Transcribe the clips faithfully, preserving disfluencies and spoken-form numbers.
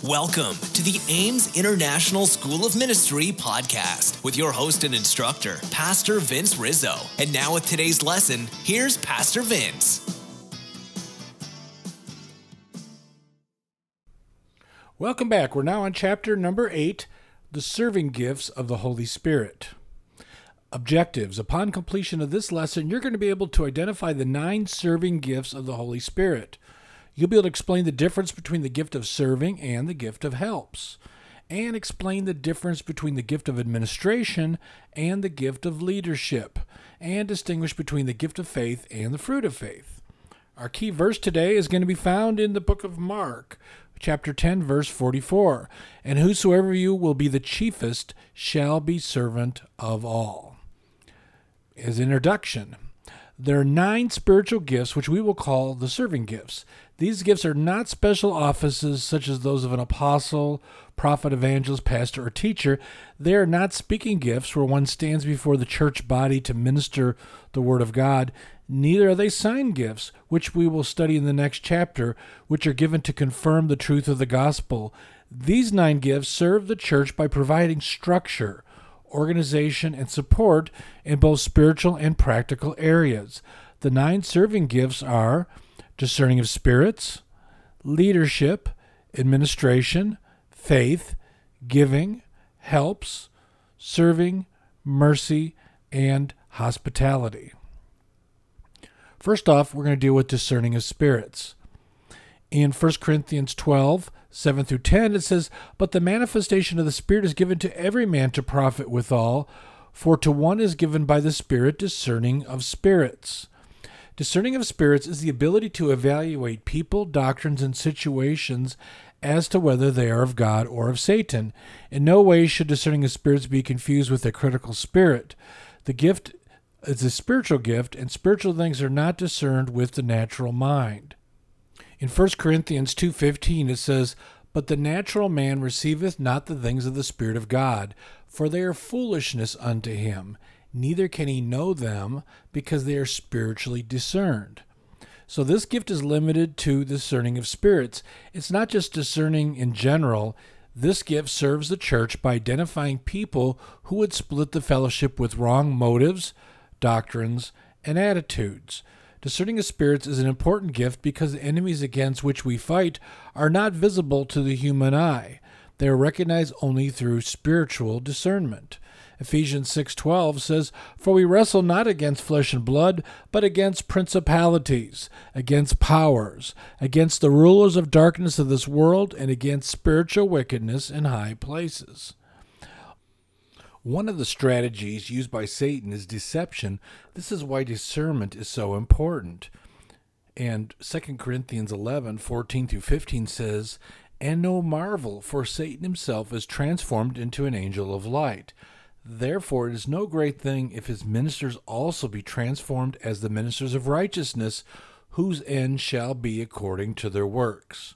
Welcome to the Ames International School of Ministry podcast with your host and instructor, Pastor Vince Rizzo. And now with today's lesson, here's Pastor Vince. Welcome back. We're now on chapter number eight, the serving gifts of the Holy Spirit. Objectives. Upon completion of this lesson, you're going to be able to identify the nine serving gifts of the Holy Spirit. You'll be able to explain the difference between the gift of serving and the gift of helps, and explain the difference between the gift of administration and the gift of leadership, and distinguish between the gift of faith and the fruit of faith. Our key verse today is going to be found in the book of Mark, chapter ten, verse forty-four. And whosoever you will be the chiefest shall be servant of all. As introduction, there are nine spiritual gifts which we will call the serving gifts. These gifts are not special offices such as those of an apostle, prophet, evangelist, pastor, or teacher. They are not speaking gifts where one stands before the church body to minister the word of God. Neither are they sign gifts, which we will study in the next chapter, which are given to confirm the truth of the gospel. These nine gifts serve the church by providing structure, organization, and support in both spiritual and practical areas. The nine serving gifts are discerning of spirits, leadership, administration, faith, giving, helps, serving, mercy, and hospitality. First off, we're going to deal with discerning of spirits. In First Corinthians twelve, seven through ten, it says, "But the manifestation of the Spirit is given to every man to profit withal, for to one is given by the Spirit discerning of spirits." Discerning of spirits is the ability to evaluate people, doctrines, and situations as to whether they are of God or of Satan. In no way should discerning of spirits be confused with a critical spirit. The gift is a spiritual gift, and spiritual things are not discerned with the natural mind. In First Corinthians two fifteen, it says, "But the natural man receiveth not the things of the Spirit of God, for they are foolishness unto him. Neither can he know them, because they are spiritually discerned." So this gift is limited to discerning of spirits. It's not just discerning in general. This gift serves the church by identifying people who would split the fellowship with wrong motives, doctrines, and attitudes. Discerning of spirits is an important gift because the enemies against which we fight are not visible to the human eye. They are recognized only through spiritual discernment. Ephesians six twelve says, "For we wrestle not against flesh and blood, but against principalities, against powers, against the rulers of darkness of this world, and against spiritual wickedness in high places." One of the strategies used by Satan is deception. This is why discernment is so important. And Second Corinthians eleven fourteen through fifteen says, "And no marvel, for Satan himself is transformed into an angel of light. Therefore it is no great thing if his ministers also be transformed as the ministers of righteousness, whose end shall be according to their works."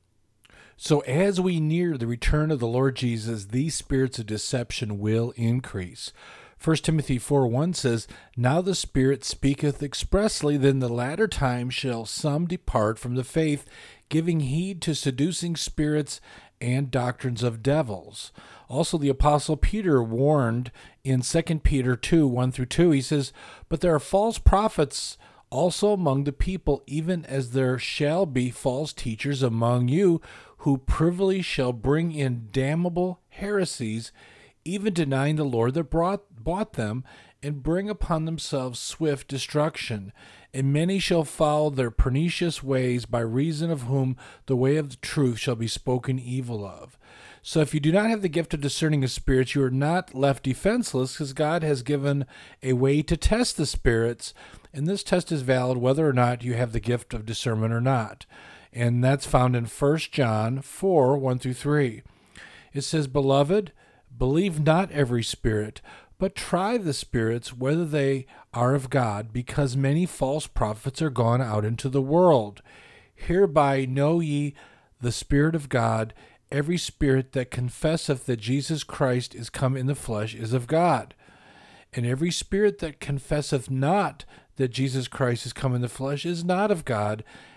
So as we near the return of the Lord Jesus, these spirits of deception will increase. First Timothy four one says, "Now the Spirit speaketh expressly, that in the latter time shall some depart from the faith, giving heed to seducing spirits and doctrines of devils." Also, the Apostle Peter warned in Second Peter two one through two, he says, "But there are false prophets also among the people, even as there shall be false teachers among you, who privily shall bring in damnable heresies, even denying the Lord that brought, bought them, and bring upon themselves swift destruction. And many shall follow their pernicious ways, by reason of whom the way of the truth shall be spoken evil of." So if you do not have the gift of discerning of spirits, you are not left defenseless, because God has given a way to test the spirits, and this test is valid whether or not you have the gift of discernment or not. And that's found in First John four one through three. It says, "Beloved, believe not every spirit, but try the spirits whether they are of God, because many false prophets are gone out into the world. Hereby know ye the Spirit of God. Every spirit that confesseth that Jesus Christ is come in the flesh is of God. And every spirit that confesseth not that Jesus Christ is come in the flesh is not of God.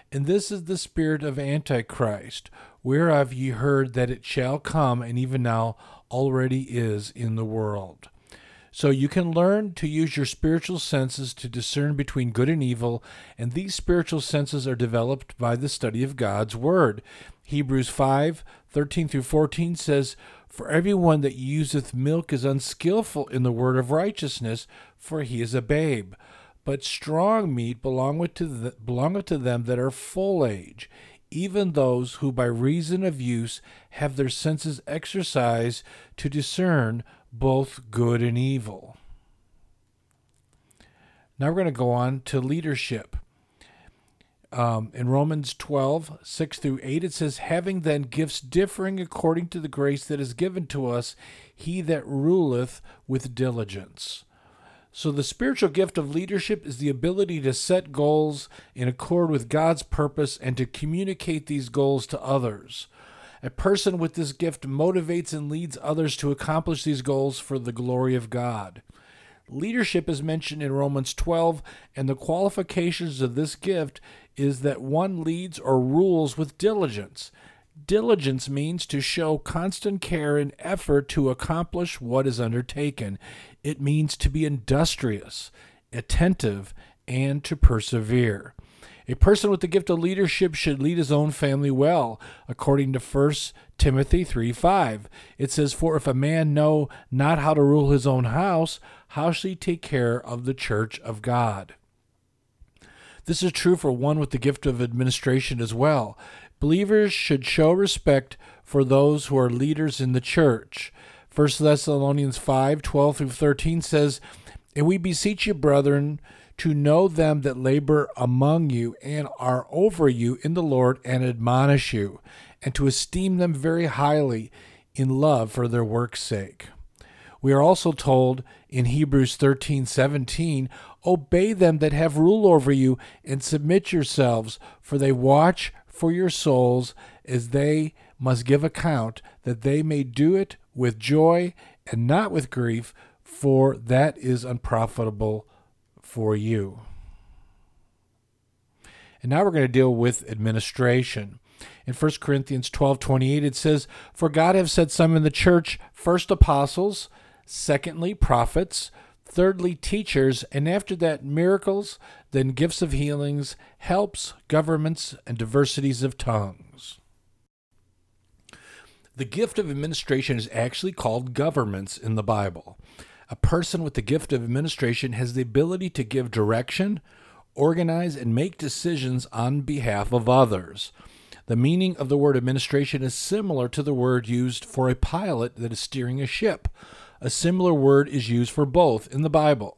And this is the spirit of Antichrist, whereof ye heard that it shall come, and even now already is in the world. So you can learn to use your spiritual senses to discern between good and evil, and these spiritual senses are developed by the study of God's Word. Hebrews five, thirteen through fourteen says, For everyone that useth milk is unskillful in the word of righteousness, for he is a babe. But strong meat belongeth to, the, belongeth to them that are full age, even those who by reason of use have their senses exercised to discern both good and evil. Now we're going to go on to leadership. Um, in Romans twelve, six through eight, it says, Having then gifts differing according to the grace that is given to us, he that ruleth with diligence. So the spiritual gift of leadership is the ability to set goals in accord with God's purpose and to communicate these goals to others. A person with this gift motivates and leads others to accomplish these goals for the glory of God. Leadership is mentioned in Romans twelve, and the qualifications of this gift is that one leads or rules with diligence. Diligence means to show constant care and effort to accomplish what is undertaken. It means to be industrious, attentive, and to persevere. A person with the gift of leadership should lead his own family well, according to First Timothy three five. It says, For if a man know not how to rule his own house, how shall he take care of the church of God? This is true for one with the gift of administration as well. Believers should show respect for those who are leaders in the church. First Thessalonians five, twelve through thirteen says, And we beseech you, brethren, to know them that labor among you and are over you in the Lord and admonish you, and to esteem them very highly in love for their work's sake. We are also told in Hebrews thirteen seventeen, Obey them that have rule over you, and submit yourselves, for they watch for your souls, as they must give account, that they may do it with joy and not with grief, for that is unprofitable for you. And now we're going to deal with administration. In First Corinthians twelve twenty-eight, it says, For God hath set some in the church, first apostles, secondly prophets, thirdly teachers, and after that miracles, then gifts of healings, helps, governments, and diversities of tongues. The gift of administration is actually called governments in the Bible. A person with the gift of administration has the ability to give direction, organize, and make decisions on behalf of others. The meaning of the word administration is similar to the word used for a pilot that is steering a ship. A similar word is used for both in the Bible.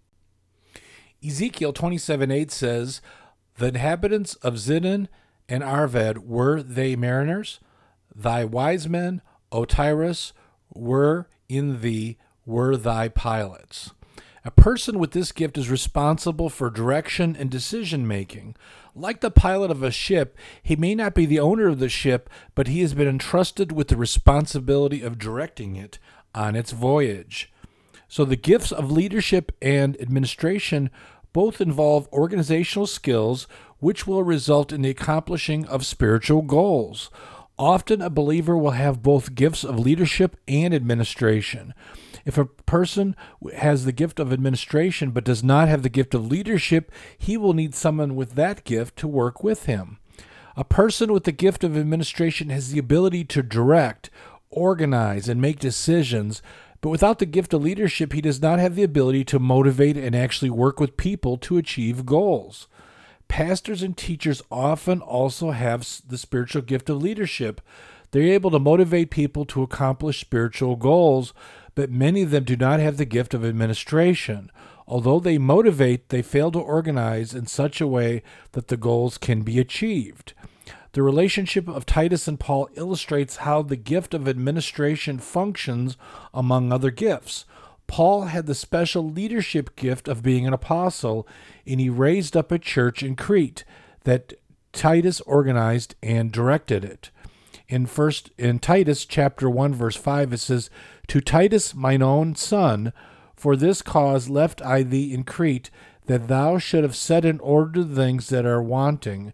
Ezekiel twenty-seven eight says, The inhabitants of Zidon and Arvad, were they mariners? Thy wise men, O Tyrus, were in thee, were thy pilots. A person with this gift is responsible for direction and decision-making. Like the pilot of a ship, he may not be the owner of the ship, but he has been entrusted with the responsibility of directing it on its voyage. So the gifts of leadership and administration both involve organizational skills, which will result in the accomplishing of spiritual goals. Often a believer will have both gifts of leadership and administration. If a person has the gift of administration but does not have the gift of leadership, he will need someone with that gift to work with him. A person with the gift of administration has the ability to direct, organize, and make decisions, but without the gift of leadership, he does not have the ability to motivate and actually work with people to achieve goals. Pastors and teachers often also have the spiritual gift of leadership. They're able to motivate people to accomplish spiritual goals, but many of them do not have the gift of administration. Although they motivate, they fail to organize in such a way that the goals can be achieved. The relationship of Titus and Paul illustrates how the gift of administration functions among other gifts. Paul had the special leadership gift of being an apostle, and he raised up a church in Crete that Titus organized and directed it. In first in Titus chapter one verse five, it says, To Titus, mine own son, for this cause left I thee in Crete, that thou should have set in order the things that are wanting,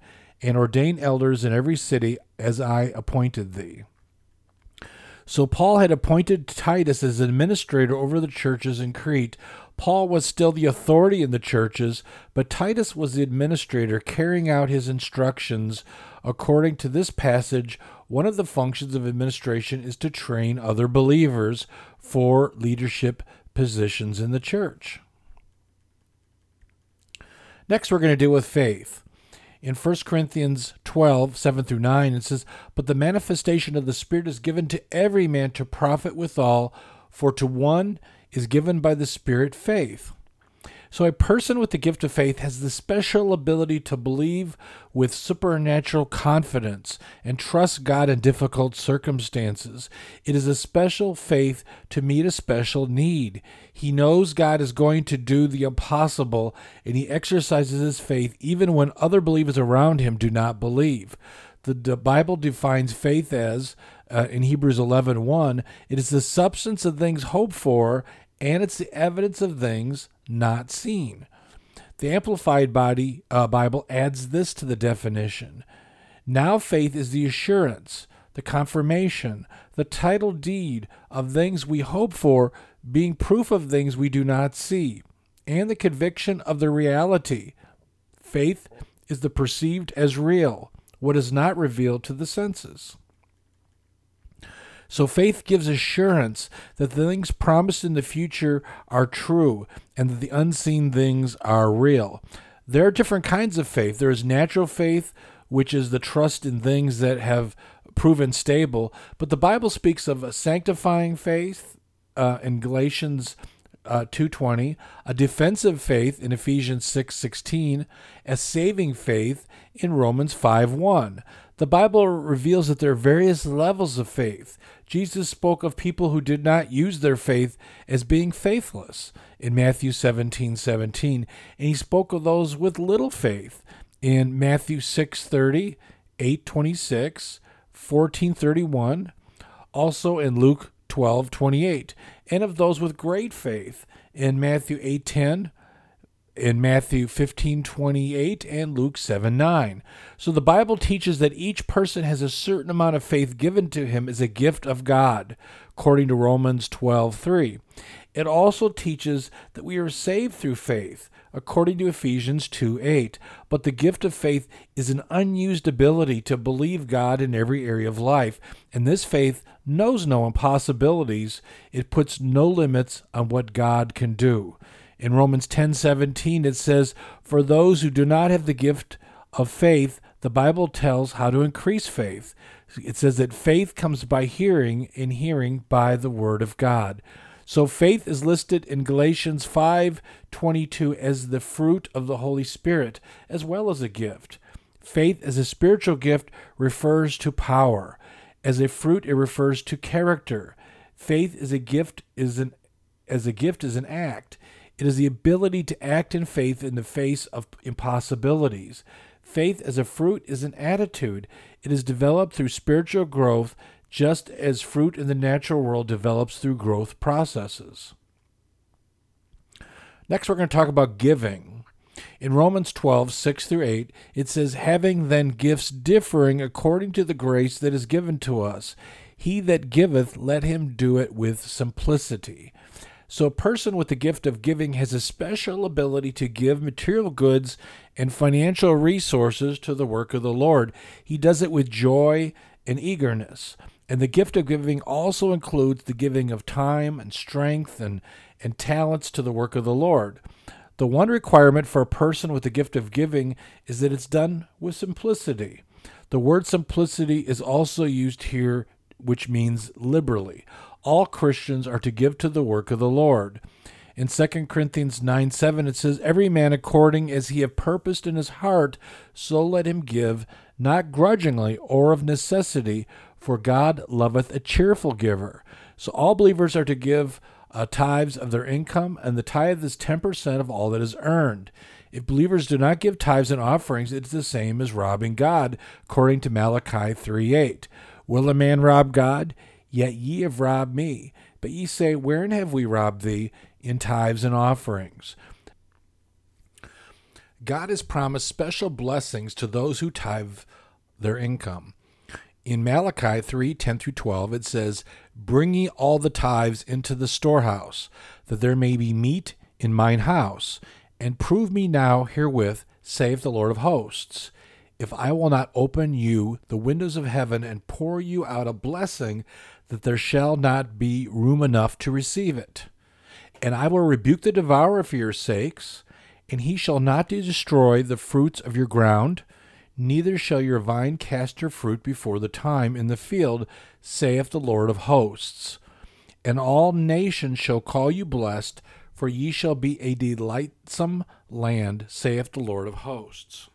and ordain elders in every city as I appointed thee. So Paul had appointed Titus as administrator over the churches in Crete. Paul was still the authority in the churches, but Titus was the administrator carrying out his instructions. According to this passage, one of the functions of administration is to train other believers for leadership positions in the church. Next, we're going to deal with faith. In First Corinthians twelve, seven through nine, it says, "But the manifestation of the Spirit is given to every man to profit withal, for to one is given by the Spirit faith." So a person with the gift of faith has the special ability to believe with supernatural confidence and trust God in difficult circumstances. It is a special faith to meet a special need. He knows God is going to do the impossible, and he exercises his faith even when other believers around him do not believe. The, the Bible defines faith as, uh, in Hebrews eleven one, it is the substance of things hoped for, and it's the evidence of things not seen. The Amplified Body, uh, Bible adds this to the definition. Now faith is the assurance, the confirmation, the title deed of things we hope for, being proof of things we do not see, and the conviction of the reality. Faith is the perceived as real, what is not revealed to the senses. So faith gives assurance that the things promised in the future are true and that the unseen things are real. There are different kinds of faith. There is natural faith, which is the trust in things that have proven stable. But the Bible speaks of a sanctifying faith uh, in Galatians uh, two twenty, a defensive faith in Ephesians six sixteen, a saving faith in Romans five one. The Bible reveals that there are various levels of faith. Jesus spoke of people who did not use their faith as being faithless in Matthew seventeen seventeen, and he spoke of those with little faith in Matthew six thirty, eight twenty-six, fourteen thirty-one, also in Luke twelve twenty-eight, and of those with great faith in Matthew eight ten, in Matthew fifteen twenty-eight, and Luke seven nine. So the Bible teaches that each person has a certain amount of faith given to him as a gift of God, according to Romans twelve three. It also teaches that we are saved through faith, according to Ephesians two eight. But the gift of faith is an unused ability to believe God in every area of life, and this faith knows no impossibilities. It puts no limits on what God can do. In Romans ten seventeen, it says, "For those who do not have the gift of faith, the Bible tells how to increase faith." It says that faith comes by hearing, and hearing by the word of God. So faith is listed in Galatians five twenty-two as the fruit of the Holy Spirit, as well as a gift. Faith as a spiritual gift refers to power. As a fruit, it refers to character. Faith as a gift is an as a gift is an act. It is the ability to act in faith in the face of impossibilities. Faith as a fruit is an attitude. It is developed through spiritual growth, just as fruit in the natural world develops through growth processes. Next, we're going to talk about giving. In Romans twelve six through eight, it says, "Having then gifts differing according to the grace that is given to us, he that giveth, let him do it with simplicity." So a person with the gift of giving has a special ability to give material goods and financial resources to the work of the Lord. He does it with joy and eagerness. And the gift of giving also includes the giving of time and strength and, and talents to the work of the Lord. The one requirement for a person with the gift of giving is that it's done with simplicity. The word simplicity is also used here, which means liberally. All Christians are to give to the work of the Lord. In Second Corinthians nine seven, it says, "Every man according as he have purposed in his heart, so let him give, not grudgingly or of necessity, for God loveth a cheerful giver." So all believers are to give uh, tithes of their income, and the tithe is ten percent of all that is earned. If believers do not give tithes and offerings, it is the same as robbing God, according to Malachi three eight. "Will a man rob God? Yet ye have robbed me. But ye say, Wherein have we robbed thee? In tithes and offerings." God has promised special blessings to those who tithe their income. In Malachi three ten through twelve, it says, "Bring ye all the tithes into the storehouse, that there may be meat in mine house, and prove me now herewith, saith the Lord of hosts, if I will not open you the windows of heaven and pour you out a blessing, that there shall not be room enough to receive it. And I will rebuke the devourer for your sakes, and he shall not destroy the fruits of your ground, neither shall your vine cast her fruit before the time in the field, saith the Lord of hosts. And all nations shall call you blessed, for ye shall be a delightsome land, saith the Lord of hosts."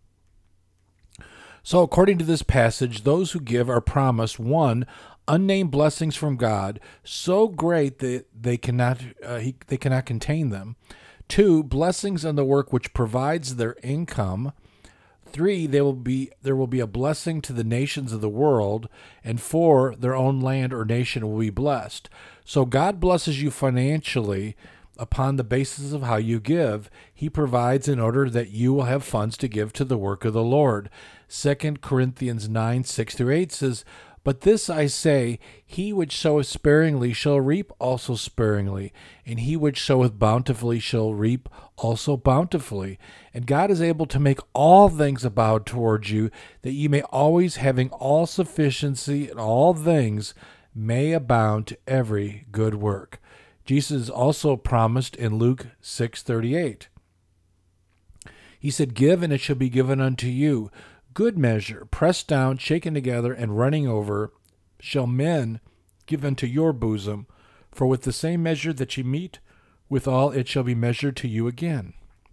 So according to this passage, those who give are promised, one, unnamed blessings from God, so great that they cannot uh, he, they cannot contain them. Two, blessings on the work which provides their income. Three, they will be there will be a blessing to the nations of the world. And four, their own land or nation will be blessed. So God blesses you financially upon the basis of how you give. He provides in order that you will have funds to give to the work of the Lord. Second Corinthians nine, six through eight says, "But this I say, he which soweth sparingly shall reap also sparingly, and he which soweth bountifully shall reap also bountifully. And God is able to make all things abound towards you, that ye may always, having all sufficiency in all things, may abound to every good work." Jesus also promised in Luke six thirty-eight. He said, "Give, and it shall be given unto you. Good measure, pressed down, shaken together, and running over, shall men give unto your bosom. For with the same measure that ye mete withal, it shall be measured to you again."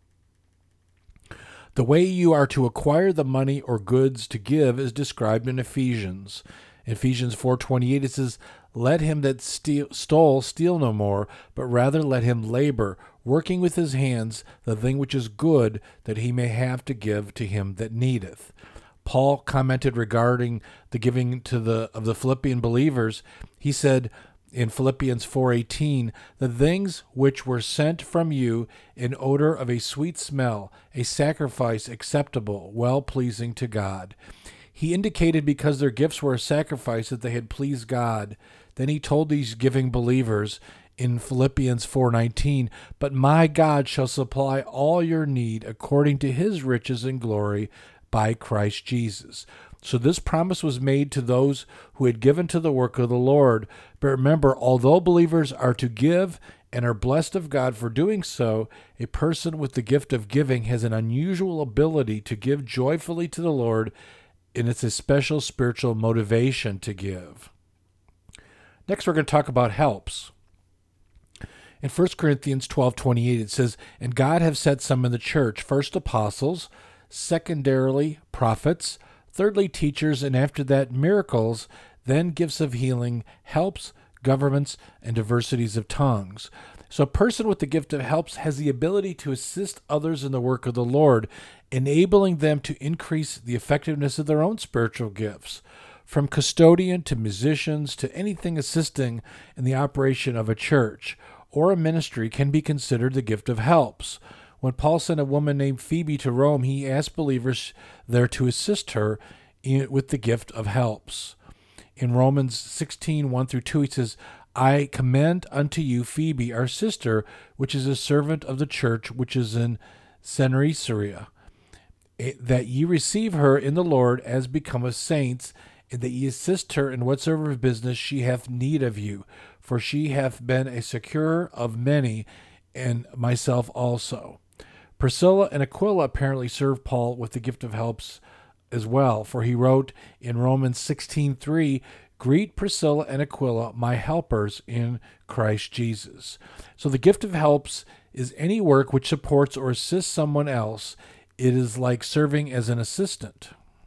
The way you are to acquire the money or goods to give is described in Ephesians. In Ephesians four twenty-eight, it says, "Let him that steal, stole steal no more, but rather let him labor, working with his hands the thing which is good, that he may have to give to him that needeth." Paul commented regarding the giving to the of the Philippian believers. He said in Philippians four eighteen, "The things which were sent from you in odor of a sweet smell, a sacrifice acceptable, well-pleasing to God." He indicated because their gifts were a sacrifice that they had pleased God. Then he told these giving believers in Philippians four nineteen, "But my God shall supply all your need according to his riches and glory by Christ Jesus." So this promise was made to those who had given to the work of the Lord. But remember, although believers are to give and are blessed of God for doing so, a person with the gift of giving has an unusual ability to give joyfully to the Lord, and it's a special spiritual motivation to give. Next, we're going to talk about helps. In First Corinthians twelve twenty-eight, it says, "And God have set some in the church, first apostles, secondarily prophets, thirdly teachers, and after that miracles, then gifts of healing, helps, governments, and diversities of tongues." So a person with the gift of helps has the ability to assist others in the work of the Lord, enabling them to increase the effectiveness of their own spiritual gifts. From custodian to musicians to anything assisting in the operation of a church or a ministry can be considered the gift of helps. When Paul sent a woman named Phoebe to Rome, he asked believers there to assist her in, with the gift of helps. In Romans sixteen, one through two, he says, "I commend unto you Phoebe, our sister, which is a servant of the church which is in Cenchreae, that ye receive her in the Lord as becometh saints, and that ye assist her in whatsoever business she hath need of you. For she hath been a securer of many, and myself also." Priscilla and Aquila apparently served Paul with the gift of helps as well, for he wrote in Romans sixteen three, "Greet Priscilla and Aquila, my helpers in Christ Jesus." So the gift of helps is any work which supports or assists someone else. It is like serving as an assistant.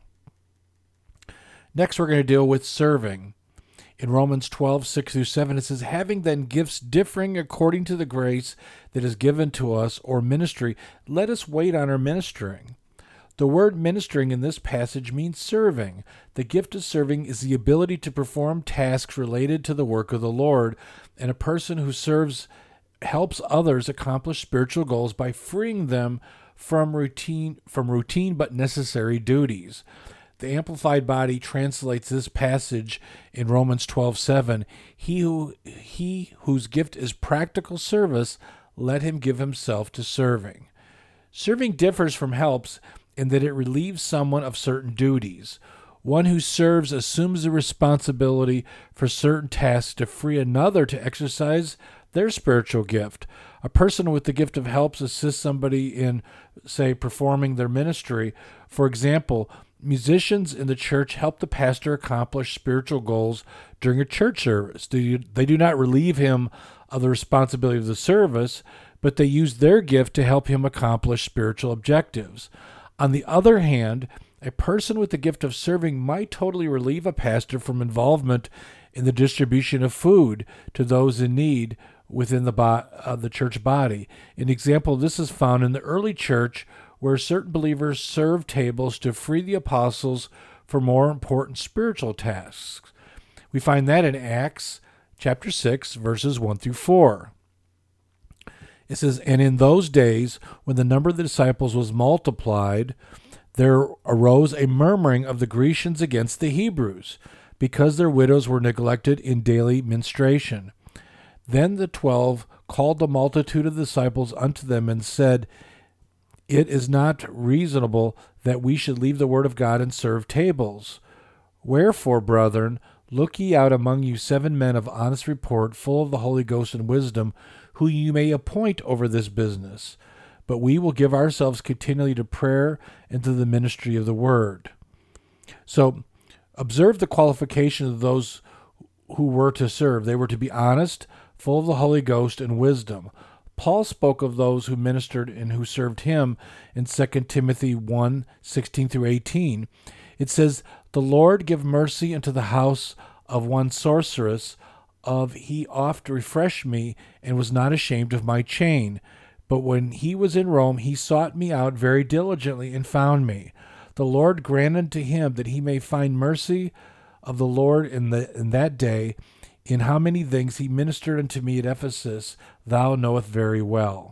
Next, we're going to deal with serving. In Romans twelve, six through seven, it says, "Having then gifts differing according to the grace that is given to us, or ministry, let us wait on our ministering." The word ministering in this passage means serving. The gift of serving is the ability to perform tasks related to the work of the Lord, and a person who serves helps others accomplish spiritual goals by freeing them from routine from routine but necessary duties. The Amplified Body translates this passage in Romans twelve seven. He who he whose gift is practical service, let him give himself to serving. Serving differs from helps in that it relieves someone of certain duties. One who serves assumes the responsibility for certain tasks to free another to exercise their spiritual gift. A person with the gift of helps assists somebody in, say, performing their ministry. For example, musicians in the church help the pastor accomplish spiritual goals during a church service. They do not relieve him of the responsibility of the service, but they use their gift to help him accomplish spiritual objectives. On the other hand, a person with the gift of serving might totally relieve a pastor from involvement in the distribution of food to those in need within the bo- uh, the church body. An example of this is found in the early church, where certain believers served tables to free the apostles for more important spiritual tasks. We find that in Acts chapter six, verses one through four. It says, "And in those days, when the number of the disciples was multiplied, there arose a murmuring of the Grecians against the Hebrews, because their widows were neglected in daily ministration. Then the twelve called the multitude of the disciples unto them and said, It is not reasonable that we should leave the word of God and serve tables. Wherefore, brethren, look ye out among you seven men of honest report, full of the Holy Ghost and wisdom, who you may appoint over this business. But we will give ourselves continually to prayer and to the ministry of the word." So, observe the qualification of those who were to serve. They were to be honest, full of the Holy Ghost and wisdom. Paul spoke of those who ministered and who served him in Second Timothy one, sixteen through eighteen. It says, "The Lord give mercy unto the house of one sorceress, of he oft refreshed me, and was not ashamed of my chain. But when he was in Rome, he sought me out very diligently and found me. The Lord grant unto him that he may find mercy of the Lord in the in that day. In how many things he ministered unto me at Ephesus, thou knowest very well."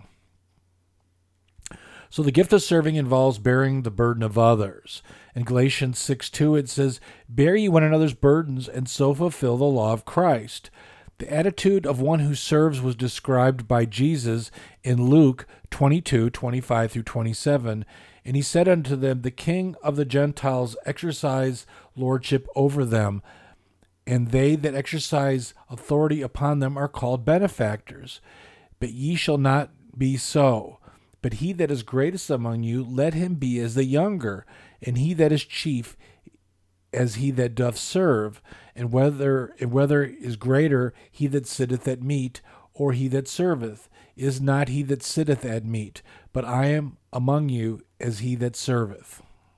So the gift of serving involves bearing the burden of others. In Galatians six two, it says, "Bear ye one another's burdens, and so fulfill the law of Christ." The attitude of one who serves was described by Jesus in Luke twenty-two, twenty-five through twenty-seven. "And he said unto them, The King of the Gentiles exercise lordship over them, and they that exercise authority upon them are called benefactors. But ye shall not be so. But he that is greatest among you, let him be as the younger, and he that is chief as he that doth serve. And whether and whether is greater he that sitteth at meat, or he that serveth? Is not he that sitteth at meat? But I am among you as he that serveth."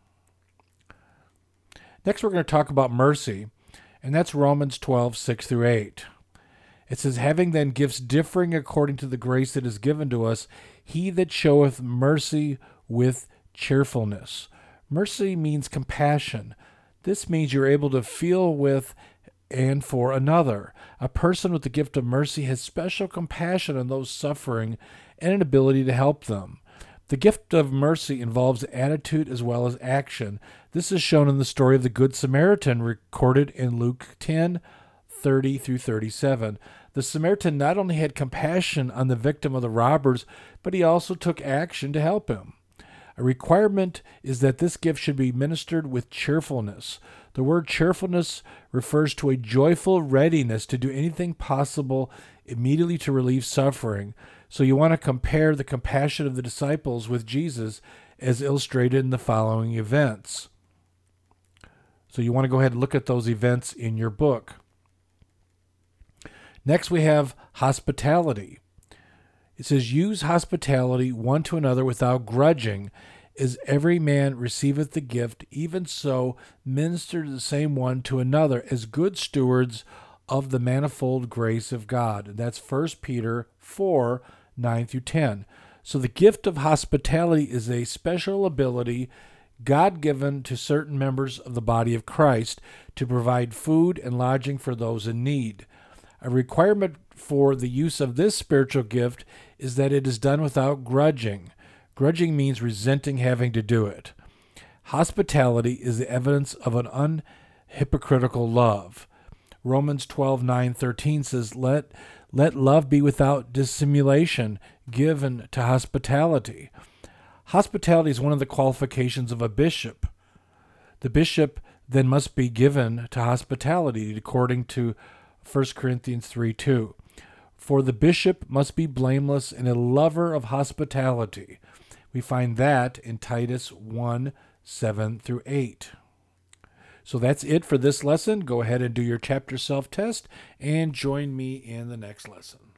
Next we're going to talk about mercy, and that's Romans twelve, six through eight. It says, "Having then gifts differing according to the grace that is given to us, he that showeth mercy with cheerfulness." Mercy means compassion. This means you're able to feel with and for another. A person with the gift of mercy has special compassion on those suffering and an ability to help them. The gift of mercy involves attitude as well as action. This is shown in the story of the Good Samaritan recorded in Luke ten, thirty through thirty-seven. The Samaritan not only had compassion on the victim of the robbers, but he also took action to help him. A requirement is that this gift should be ministered with cheerfulness. The word cheerfulness refers to a joyful readiness to do anything possible immediately to relieve suffering. So you want to compare the compassion of the disciples with Jesus as illustrated in the following events. So you want to go ahead and look at those events in your book. Next we have hospitality. It says, "Use hospitality one to another without grudging. As every man receiveth the gift, even so minister the same one to another as good stewards of the manifold grace of God." And that's First Peter four, nine through ten. So the gift of hospitality is a special ability God-given to certain members of the body of Christ to provide food and lodging for those in need. A requirement for the use of this spiritual gift is that it is done without grudging. Grudging means resenting having to do it. Hospitality is the evidence of an unhypocritical love. Romans twelve, nine, thirteen says, Let let love be without dissimulation, given to hospitality. Hospitality is one of the qualifications of a bishop. The bishop then must be given to hospitality, according to First Corinthians three, two. For the bishop must be blameless and a lover of hospitality. We find that in Titus one, seven through eight. So that's it for this lesson. Go ahead and do your chapter self-test and join me in the next lesson.